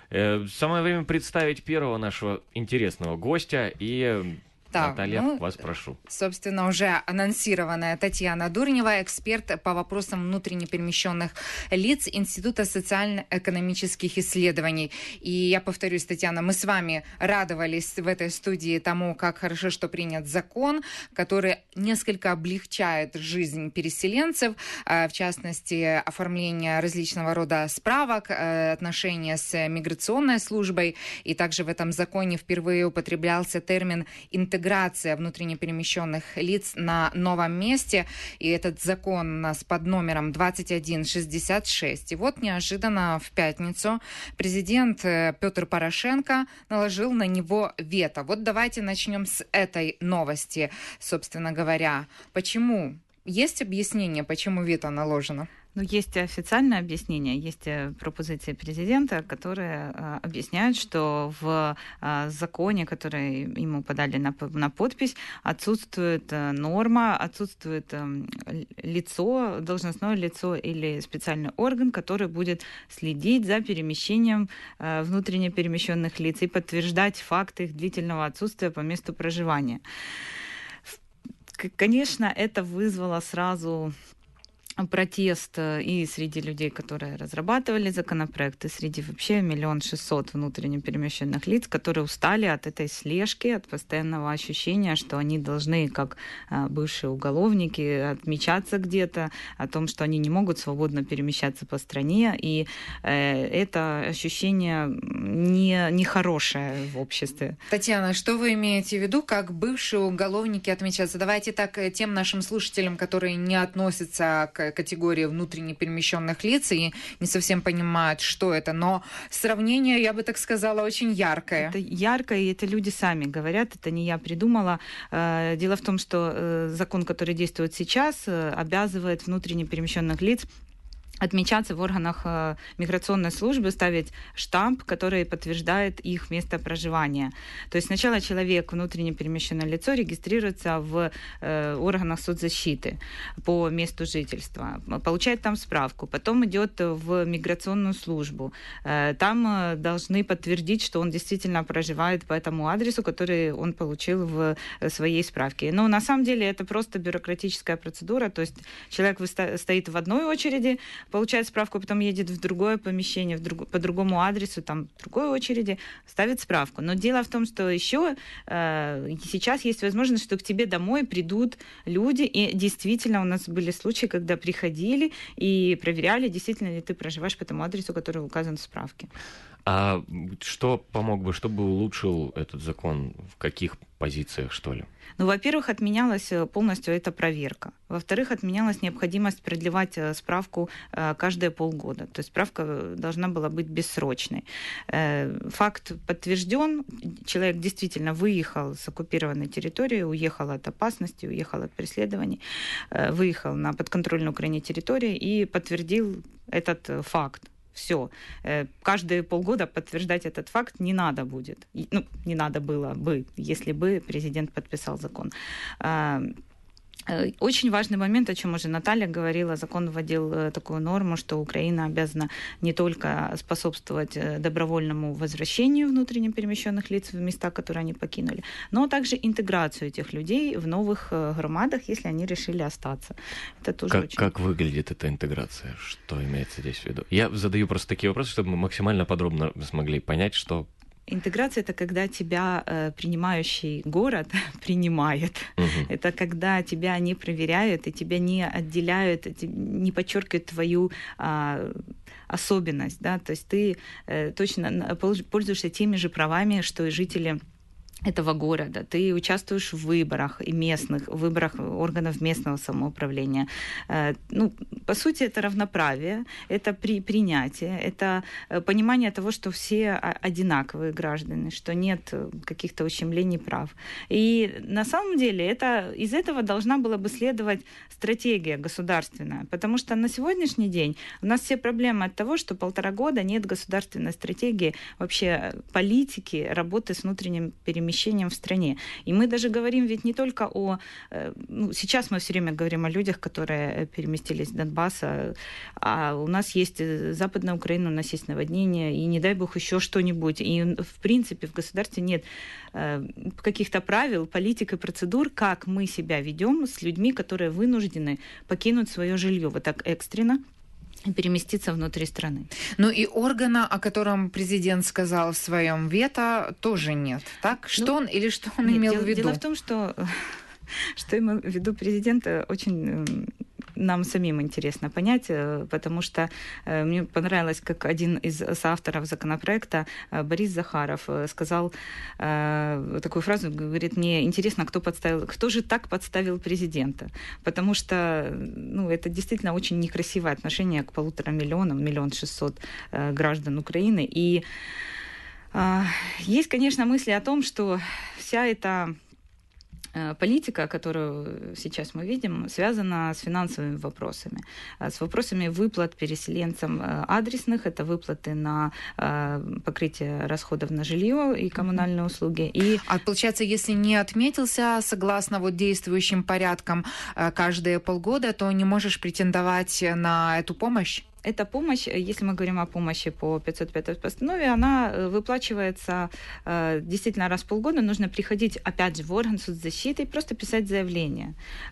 Самое время представить первого нашего интересного гостя. И, Да, Наталья, вас прошу. Собственно, уже анонсированная Татьяна Дурнева, эксперт по вопросам внутренне перемещенных лиц Института социально-экономических исследований. И я повторюсь, Татьяна, мы с вами радовались в этой студии тому, как хорошо, что принят закон, который несколько облегчает жизнь переселенцев, в частности, оформление различного рода справок, отношения с миграционной службой. И также в этом законе впервые употреблялся термин «интеграция внутренне перемещенных лиц на новом месте». И этот закон у нас под номером 2166. И вот неожиданно в пятницу президент Петр Порошенко наложил на него вето. Вот давайте начнем с этой новости, собственно говоря. Почему? Есть объяснение, почему вето наложено? Есть официальное объяснение, есть пропозиции президента, которые объясняют, что в законе, который ему подали на подпись, отсутствует норма, отсутствует лицо, должностное лицо или специальный орган, который будет следить за перемещением внутренне перемещенных лиц и подтверждать факт их длительного отсутствия по месту проживания. Конечно, это вызвало сразу протест и среди людей, которые разрабатывали законопроект, и среди вообще 1 600 000 внутренне перемещенных лиц, которые устали от этой слежки, от постоянного ощущения, что они должны, как бывшие уголовники, отмечаться где-то, о том, что они не могут свободно перемещаться по стране, и это ощущение нехорошее в обществе. Татьяна, что вы имеете в виду, как бывшие уголовники отмечаться? Давайте так тем нашим слушателям, которые не относятся к категории внутренне перемещенных лиц и не совсем понимают, что это, но сравнение, я бы так сказала, очень яркое. Это ярко, и это люди сами говорят, это не я придумала. Дело в том, что закон, который действует сейчас, обязывает внутренне перемещенных лиц отмечаться в органах миграционной службы, ставить штамп, который подтверждает их место проживания. То есть сначала человек, внутренне перемещенное лицо, регистрируется в органах соцзащиты по месту жительства, получает там справку, потом идет в миграционную службу. Там должны подтвердить, что он действительно проживает по этому адресу, который он получил в своей справке. Но на самом деле это просто бюрократическая процедура, то есть человек стоит в одной очереди, получает справку, потом едет в другое помещение, по другому адресу, там, в другой очереди, ставит справку. Но дело в том, что еще сейчас есть возможность, что к тебе домой придут люди, и действительно у нас были случаи, когда приходили и проверяли, действительно ли ты проживаешь по тому адресу, который указан в справке. А что помог бы, что бы улучшил этот закон? В каких позициях, что ли? Во-первых, отменялась полностью эта проверка. Во-вторых, отменялась необходимость продлевать справку каждые полгода. То есть справка должна была быть бессрочной. Факт подтвержден. Человек действительно выехал с оккупированной территории, уехал от опасности, уехал от преследований, выехал на подконтрольную Украине территорию и подтвердил этот факт. Все. Каждые полгода подтверждать этот факт не надо будет. Не надо было бы, если бы президент подписал закон. Очень важный момент, о чем уже Наталья говорила, закон вводил такую норму, что Украина обязана не только способствовать добровольному возвращению внутренне перемещенных лиц в места, которые они покинули, но также интеграцию этих людей в новых громадах, если они решили остаться. Это тоже как выглядит эта интеграция? Что имеется здесь в виду? Я задаю просто такие вопросы, чтобы мы максимально подробно смогли понять, что... Интеграция – это когда тебя принимающий город принимает. Угу. Это когда тебя не проверяют и тебя не отделяют, не подчеркивают твою особенность. Да? То есть ты точно пользуешься теми же правами, что и жители этого города, ты участвуешь в выборах и в выборах органов местного самоуправления. По сути, это равноправие, это принятие, это понимание того, что все одинаковые граждане, что нет каких-то ущемлений прав. И на самом деле из этого должна была бы следовать стратегия государственная, потому что на сегодняшний день у нас все проблемы от того, что 1,5 года нет государственной стратегии вообще политики работы с внутренним перемещением перемещением в стране. И мы даже говорим ведь не только о... сейчас мы все время говорим о людях, которые переместились с Донбасса, а у нас есть Западная Украина, у нас есть наводнение, и не дай бог еще что-нибудь. И, в принципе, в государстве нет каких-то правил, политик и процедур, как мы себя ведем с людьми, которые вынуждены покинуть свое жилье вот так экстренно и переместиться внутри страны. Ну и органа, о котором президент сказал в своем вето, тоже нет. Так? Что он имел в виду? Дело в том, что имел в виду президент, очень нам самим интересно понять, потому что мне понравилось, как один из соавторов законопроекта, Борис Захаров, сказал такую фразу, говорит, мне интересно, кто же так подставил президента, потому что это действительно очень некрасивое отношение к 1,5 миллиона, 1 600 000 граждан Украины. И есть, конечно, мысли о том, что вся эта политика, которую сейчас мы видим, связана с финансовыми вопросами, с вопросами выплат переселенцам адресных, это выплаты на покрытие расходов на жилье и коммунальные услуги. А получается, если не отметился согласно действующим порядкам каждые полгода, то не можешь претендовать на эту помощь? Эта помощь, если мы говорим о помощи по 505 постанове, она выплачивается действительно раз в полгода. Нужно приходить, опять же, в орган соцзащиты и просто писать заявление.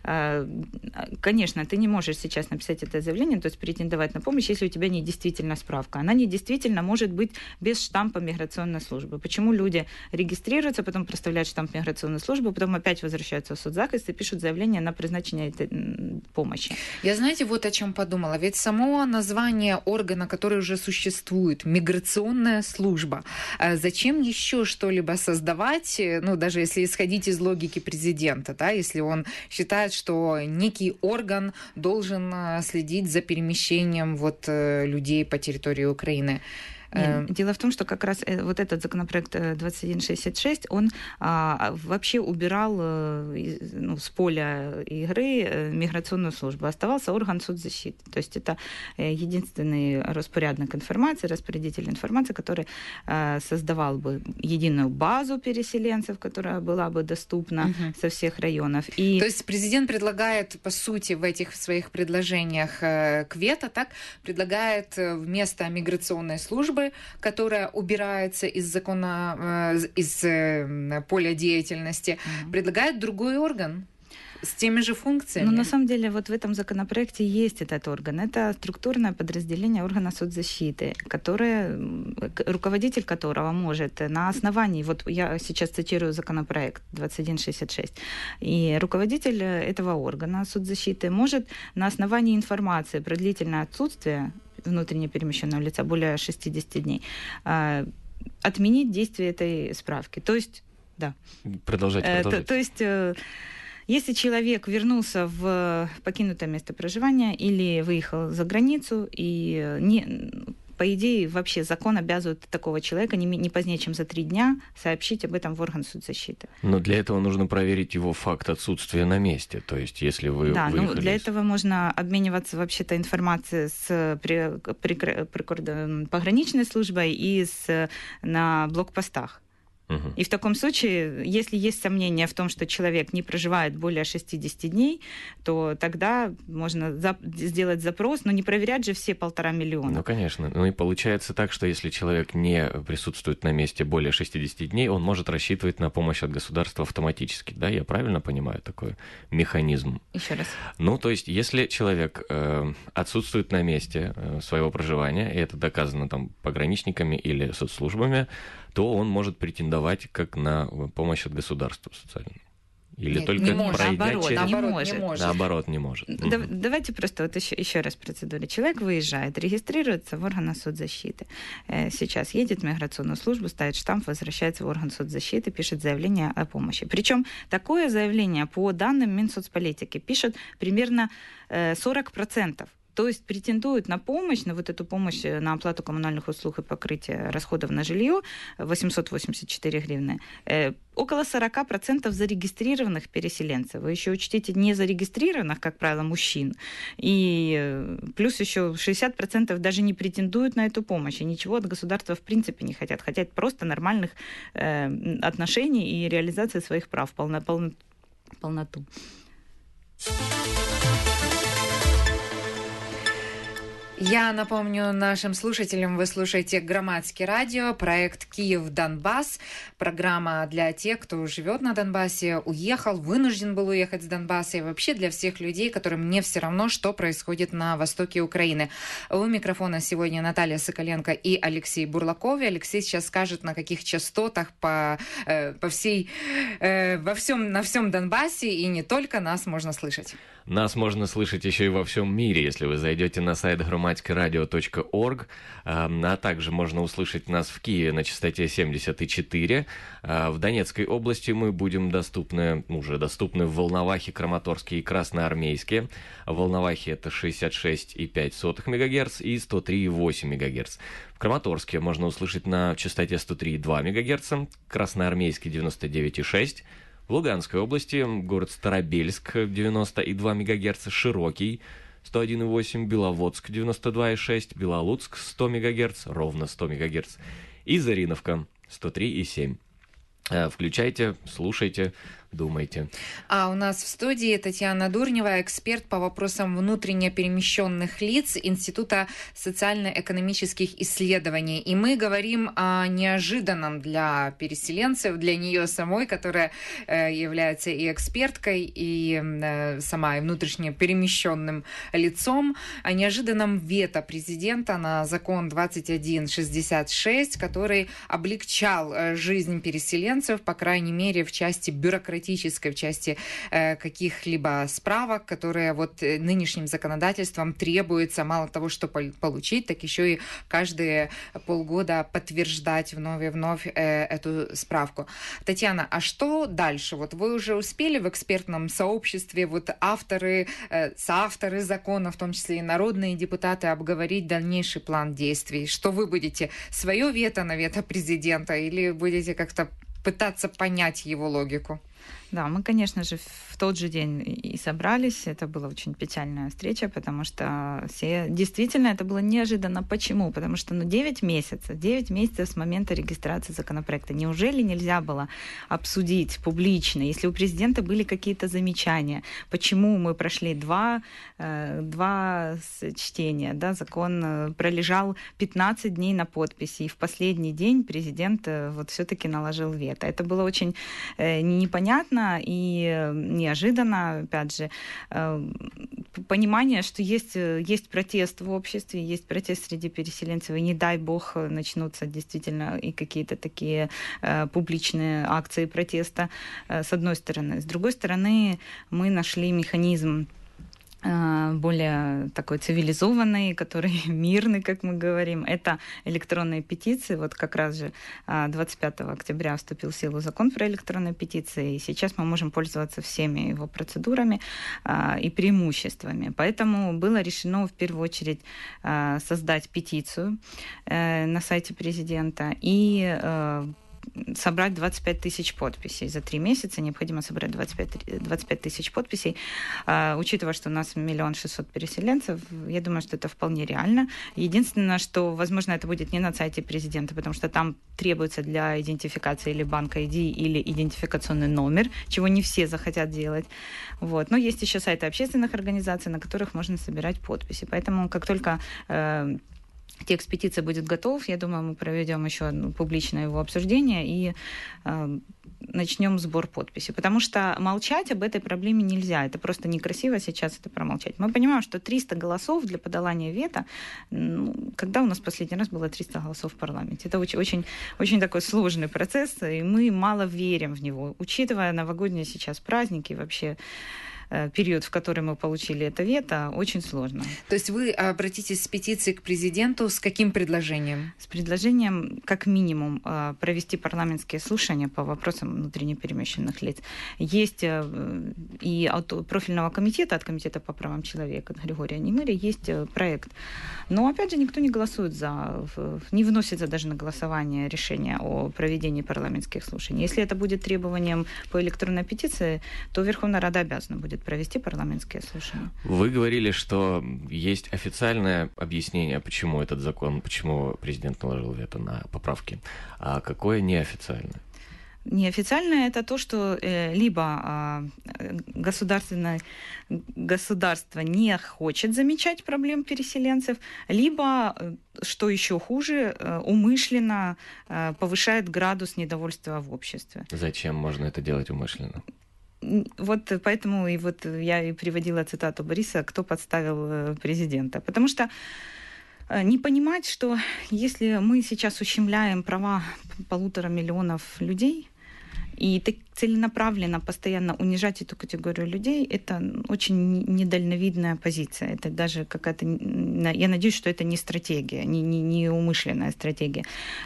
Конечно, ты не можешь сейчас написать это заявление, то есть претендовать на помощь, если у тебя не действительно справка. Она не действительно может быть без штампа миграционной службы. Почему люди регистрируются, потом проставляют штамп миграционной службы, потом опять возвращаются в соцзахист и пишут заявление на призначение этой помощи? Я, знаете, вот о чем подумала. Ведь само название органа, который уже существует, миграционная служба. Зачем еще что-либо создавать, даже если исходить из логики президента, да, если он считает, что некий орган должен следить за перемещением людей по территории Украины? Дело в том, что как раз вот этот законопроект 2166, он вообще убирал с поля игры миграционную службу. Оставался орган соцзащиты. То есть это единственный распорядник информации, распорядитель информации, который создавал бы единую базу переселенцев, которая была бы доступна со всех районов. То есть президент предлагает, по сути, в этих своих предложениях к вето, предлагает вместо миграционной службы, которая убирается из закона, из поля деятельности, предлагает другой орган с теми же функциями. На самом деле, в этом законопроекте есть этот орган. Это структурное подразделение органа соцзащиты, руководитель которого может на основании, я сейчас цитирую законопроект 2166, и руководитель этого органа соцзащиты может на основании информации про длительное отсутствие внутренне перемещенного лица более 60 дней отменить действие этой справки. То есть, да. Продолжайте. То есть, если человек вернулся в покинутое место проживания или выехал за границу, по идее, вообще закон обязывает такого человека не позднее, чем за 3 дня сообщить об этом в орган соцзащиты. Но для этого нужно проверить его факт отсутствия на месте. То есть, если вы выехали... для этого можно обмениваться вообще-то информацией с пограничной службой и на блокпостах. И в таком случае, если есть сомнения в том, что человек не проживает более 60 дней, то тогда можно сделать запрос, но не проверять же все 1,5 миллиона. Конечно. И получается так, что если человек не присутствует на месте более 60 дней, он может рассчитывать на помощь от государства автоматически. Да, я правильно понимаю такой механизм? Еще раз. То есть, если человек отсутствует на месте своего проживания, и это доказано пограничниками или соцслужбами, то он может претендовать как на помощь от государства социальную. Или Нет, только не может. Наоборот, не может. Давайте просто еще раз процедуре. Человек выезжает, регистрируется в орган соцзащиты. Сейчас едет в миграционную службу, ставит штамп, возвращается в орган соцзащиты, пишет заявление о помощи. Причем такое заявление по данным Минсоцполитики пишет примерно 40%. то есть претендуют на помощь, на вот эту помощь на оплату коммунальных услуг и покрытие расходов на жилье 884 гривны. Около 40% зарегистрированных переселенцев. Вы еще учтите незарегистрированных, как правило, мужчин. И плюс еще 60% даже не претендуют на эту помощь. И ничего от государства в принципе не хотят. Хотят просто нормальных отношений и реализации своих прав, полноту. Я напомню нашим слушателям, вы слушаете Громадский радио, проект «Киев-Донбасс», программа для тех, кто живет на Донбассе, уехал, вынужден был уехать с Донбасса, и вообще для всех людей, которым не все равно, что происходит на востоке Украины. У микрофона сегодня Наталья Соколенко и Алексей Бурлаков. И Алексей сейчас скажет, на каких частотах на всем Донбассе, и не только нас можно слышать. Нас можно слышать еще и во всем мире, если вы зайдете на сайт громадское-радио.орг, а также можно услышать нас в Киеве на частоте 74. В Донецкой области мы будем уже доступны в Волновахе, Краматорске и Красноармейске. В Волновахе это 66,5 МГц и 103,8 МГц. В Краматорске можно услышать на частоте 103,2 МГц, Красноармейске 99,6 МГц. В Луганской области город Старобельск 90,2 МГц, Широкий 101,8, Беловодск 92,6, Белолуцк 100 МГц, ровно 100 МГц, и Зариновка 103,7. Включайте, слушайте, думайте. А у нас в студии Татьяна Дурнева, эксперт по вопросам внутренне перемещенных лиц Института социально-экономических исследований. И мы говорим о неожиданном для переселенцев, для нее самой, которая является и эксперткой, и сама и внутренне перемещенным лицом, о неожиданном вето президента на закон 2166, который облегчал жизнь переселенцев, по крайней мере, в части бюрократической, в части каких-либо справок, которые вот нынешним законодательством требуется мало того, что получить, так еще и каждые полгода подтверждать вновь и вновь эту справку. Татьяна, а что дальше? Вот вы уже успели в экспертном сообществе, вот соавторы закона, в том числе и народные депутаты, обговорить дальнейший план действий? Что вы будете? Свое вето на вето президента или будете как-то пытаться понять его логику? Да, мы, конечно же, в тот же день и собрались. Это была очень печальная встреча, потому что действительно это было неожиданно. Почему? Потому что 9 месяцев с момента регистрации законопроекта. Неужели нельзя было обсудить публично, если у президента были какие-то замечания? Почему мы прошли два чтения? Да? Закон пролежал 15 дней на подписи, и в последний день президент вот все-таки наложил вето. Это было очень непонятно и неожиданно, опять же, понимание, что есть протест в обществе, есть протест среди переселенцев, и не дай бог начнутся действительно и какие-то такие публичные акции протеста, с одной стороны. С другой стороны, мы нашли механизм более такой цивилизованный, который мирный, как мы говорим. Это электронные петиции. Вот как раз же 25 октября вступил в силу закон про электронные петиции, и сейчас мы можем пользоваться всеми его процедурами и преимуществами. Поэтому было решено в первую очередь создать петицию на сайте президента и собрать 25 тысяч подписей. За 3 месяца необходимо собрать 25 тысяч подписей. Учитывая, что у нас 1 600 000 переселенцев, я думаю, что это вполне реально. Единственное, что, возможно, это будет не на сайте президента, потому что там требуется для идентификации или банк ID, или идентификационный номер, чего не все захотят делать. Вот. Но есть еще сайты общественных организаций, на которых можно собирать подписи. Поэтому, как только текст петиции будет готов, я думаю, мы проведем еще одно публичное его обсуждение и начнем сбор подписей. Потому что молчать об этой проблеме нельзя. Это просто некрасиво сейчас это промолчать. Мы понимаем, что 300 голосов для подолания вето, когда у нас последний раз было 300 голосов в парламенте? Это очень, очень такой сложный процесс, и мы мало верим в него. Учитывая новогодние сейчас праздники, вообще период, в который мы получили это вето, очень сложно. То есть вы обратитесь с петицией к президенту с каким предложением? С предложением, как минимум, провести парламентские слушания по вопросам внутренне перемещенных лиц. Есть и от профильного комитета, от Комитета по правам человека, от Григория Немыря, есть проект. Но, опять же, никто не голосует не вносится даже на голосование решение о проведении парламентских слушаний. Если это будет требованием по электронной петиции, то Верховная Рада обязана будет провести парламентские слушания. Вы говорили, что есть официальное объяснение, почему этот закон, почему президент наложил вето на поправки, а какое неофициальное? Неофициально это то, что либо государство не хочет замечать проблем переселенцев, либо, что еще хуже, умышленно повышает градус недовольства в обществе. Зачем можно это делать умышленно? Вот поэтому я и приводила цитату Бориса, кто подставил президента. Потому что не понимать, что если мы сейчас ущемляем права 1,5 миллиона людей, и так целенаправленно, постоянно унижать эту категорию людей, это очень недальновидная позиция. Это даже какая-то... Я надеюсь, что это не стратегия, не умышленная стратегия.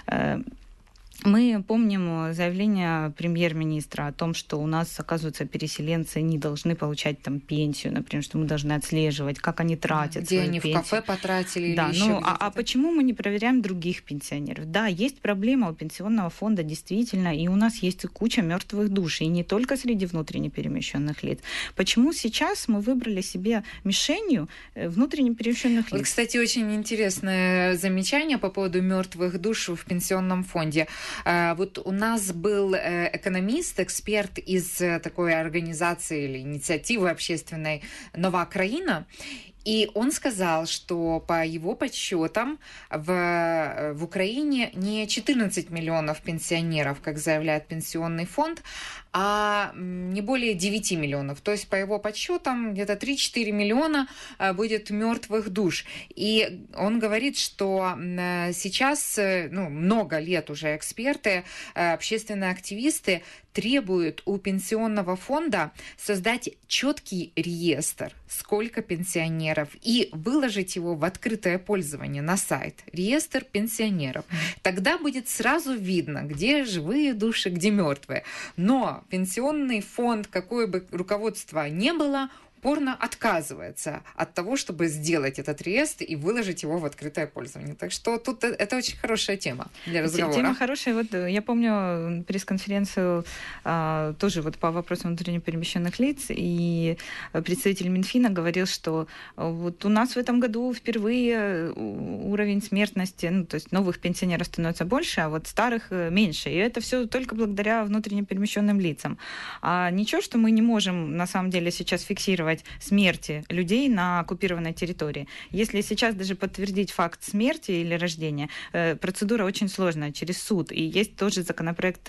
Мы помним заявление премьер-министра о том, что у нас, оказывается, переселенцы не должны получать там пенсию, например, что мы должны отслеживать, как они тратят где свою они пенсию. В кафе потратили да, или еще а почему мы не проверяем других пенсионеров? Да, есть проблема у пенсионного фонда, действительно, и у нас есть куча мертвых душ, и не только среди внутренне перемещенных лиц. Почему сейчас мы выбрали себе мишенью внутренне перемещенных лиц? Вот, кстати, очень интересное замечание по поводу мертвых душ в пенсионном фонде. Вот у нас был экономист, эксперт из такой организации или инициативы общественной «Нова Краина», и он сказал, что по его подсчетам в Украине не 14 миллионов пенсионеров, как заявляет Пенсионный фонд, а не более 9 миллионов. То есть, по его подсчетам, где-то 3-4 миллиона будет мертвых душ. И он говорит, что сейчас, много лет уже эксперты, общественные активисты требуют у пенсионного фонда создать четкий реестр, сколько пенсионеров, и выложить его в открытое пользование на сайт. Реестр пенсионеров. Тогда будет сразу видно, где живые души, где мертвые. Но пенсионный фонд, какое бы руководство ни было, упорно отказывается от того, чтобы сделать этот реестр и выложить его в открытое пользование. Так что тут это очень хорошая тема для разговора. Тема хорошая. Вот я помню пресс-конференцию тоже вот по вопросам внутренне перемещенных лиц, и представитель Минфина говорил, что вот у нас в этом году впервые уровень смертности, то есть новых пенсионеров становится больше, а вот старых меньше. И это все только благодаря внутренне перемещенным лицам. А ничего, что мы не можем на самом деле сейчас фиксировать смерти людей на оккупированной территории. Если сейчас даже подтвердить факт смерти или рождения, процедура очень сложная, через суд. И есть тоже законопроект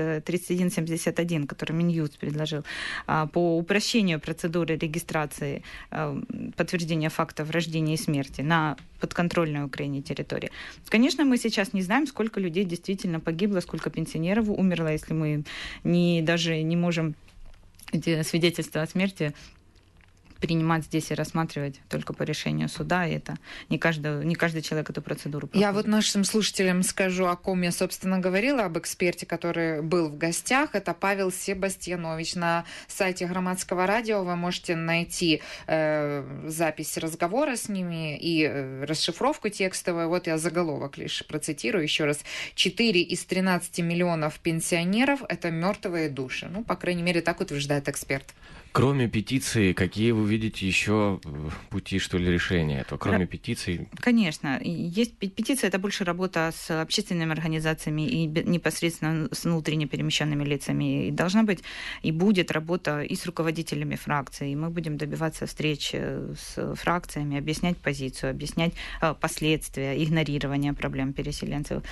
3171, который Минюст предложил по упрощению процедуры регистрации подтверждения фактов рождения и смерти на подконтрольной Украине территории. Конечно, мы сейчас не знаем, сколько людей действительно погибло, сколько пенсионеров умерло, если мы даже не можем эти свидетельства о смерти принимать здесь и рассматривать только по решению суда, и это не каждый человек эту процедуру проходит. Я вот нашим слушателям скажу, о ком я, собственно, говорила, об эксперте, который был в гостях. Это Павел Себастьянович. На сайте Громадского радио вы можете найти запись разговора с ними и расшифровку текстовую. Вот я заголовок лишь процитирую еще раз. 4 из 13 миллионов пенсионеров – это мертвые души. По крайней мере, так утверждает эксперт. Кроме петиции, какие вы видите еще пути, что ли, решения этого? Кроме петиций? Конечно. Есть петиция, это больше работа с общественными организациями и непосредственно с внутренне перемещенными лицами. И должна быть и будет работа и с руководителями фракций. И мы будем добиваться встреч с фракциями, объяснять позицию, объяснять последствия игнорирования проблем переселенцев.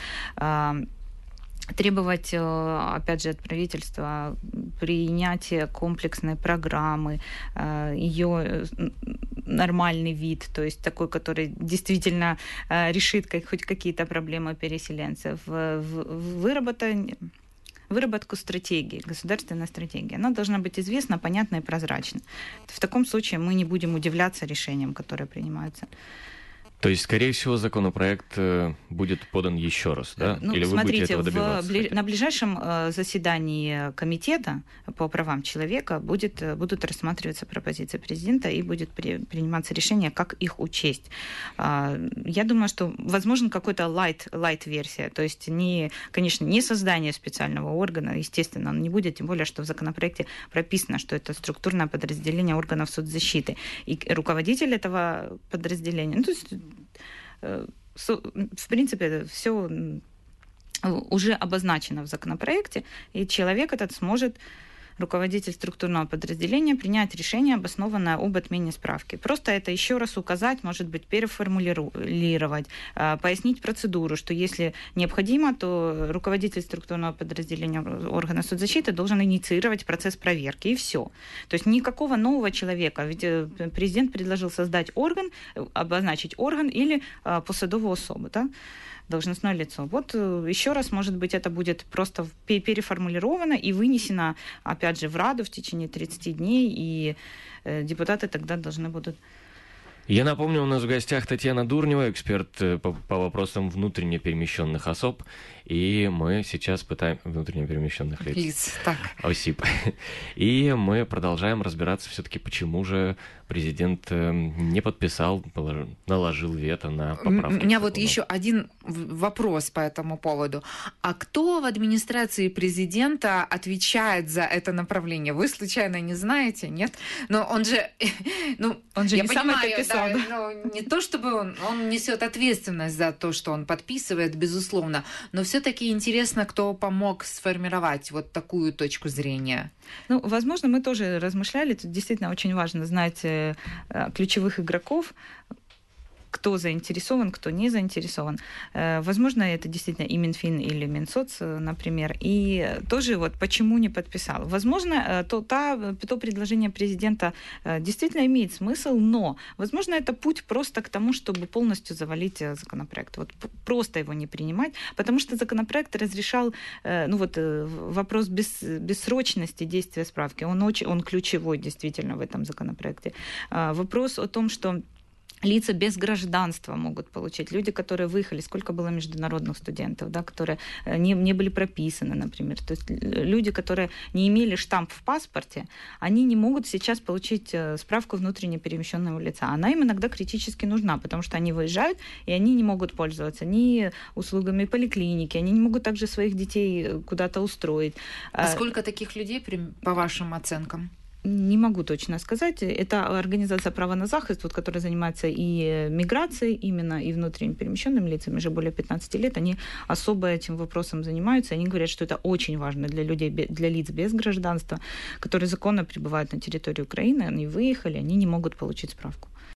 Требовать, опять же, от правительства принятия комплексной программы, ее нормальный вид, то есть такой, который действительно решит хоть какие-то проблемы переселенцев. выработку стратегии, государственной стратегии. Она должна быть известна, понятна и прозрачна. В таком случае мы не будем удивляться решениям, которые принимаются. То есть, скорее всего, законопроект будет подан еще раз, да? Ну, или вы смотрите, будете этого добиваться? на ближайшем заседании комитета по правам человека будут рассматриваться пропозиции президента и будет приниматься решение, как их учесть. Я думаю, что возможно какой-то light-версия, то есть, конечно, не создание специального органа, естественно, он не будет, тем более, что в законопроекте прописано, что это структурное подразделение органов соцзащиты. И руководитель этого подразделения, ну, то есть, в принципе, все уже обозначено в законопроекте, и человек этот сможет, руководитель структурного подразделения, принять решение, обоснованное об отмене справки. Просто это еще раз указать, может быть, переформулировать, пояснить процедуру, что если необходимо, то руководитель структурного подразделения органа соцзащиты должен инициировать процесс проверки, и все. То есть никакого нового человека. Ведь президент предложил создать орган, обозначить орган или посадовую особу, да? Должностное лицо. Вот еще раз, может быть, это будет просто переформулировано и вынесено, опять же, в Раду в течение 30 дней, и депутаты тогда должны будут... Я напомню, у нас в гостях Татьяна Дурнева, эксперт по вопросам внутренне перемещенных особ, и мы сейчас пытаем... Внутренне перемещенных лиц. Так. ОСИП. И мы продолжаем разбираться все-таки, почему же президент не подписал, наложил вето на поправки. У меня вот еще один вопрос по этому поводу. А кто в администрации президента отвечает за это направление? Вы случайно не знаете, нет? Но он же... Он же я не понимаю, сам это писал. Да, не то чтобы он несет ответственность за то, что он подписывает, безусловно, но все-таки интересно, кто помог сформировать вот такую точку зрения. Ну, возможно, мы тоже размышляли. Тут действительно очень важно знать ключевых игроков, кто заинтересован, кто не заинтересован. Возможно, это действительно и Минфин или Минсоц, например. И тоже вот почему не подписал. Возможно, то предложение президента действительно имеет смысл, но, возможно, это путь просто к тому, чтобы полностью завалить законопроект. Вот просто его не принимать, потому что законопроект разрешал вопрос бессрочности действия справки. Он ключевой действительно в этом законопроекте. Вопрос о том, что лица без гражданства могут получить. Люди, которые выехали, сколько было международных студентов, да, которые не были прописаны, например. То есть люди, которые не имели штамп в паспорте, они не могут сейчас получить справку внутренне перемещенного лица. Она им иногда критически нужна, потому что они выезжают, и они не могут пользоваться ни услугами поликлиники, они не могут также своих детей куда-то устроить. А сколько таких людей, по вашим оценкам? Не могу точно сказать. Это организация «Право на захист», вот, которая занимается и миграцией именно, и внутренне перемещенными лицами уже более 15 лет. Они особо этим вопросом занимаются. Они говорят, что это очень важно для людей, для лиц без гражданства, которые законно пребывают на территории Украины, они выехали, они не могут получить справку.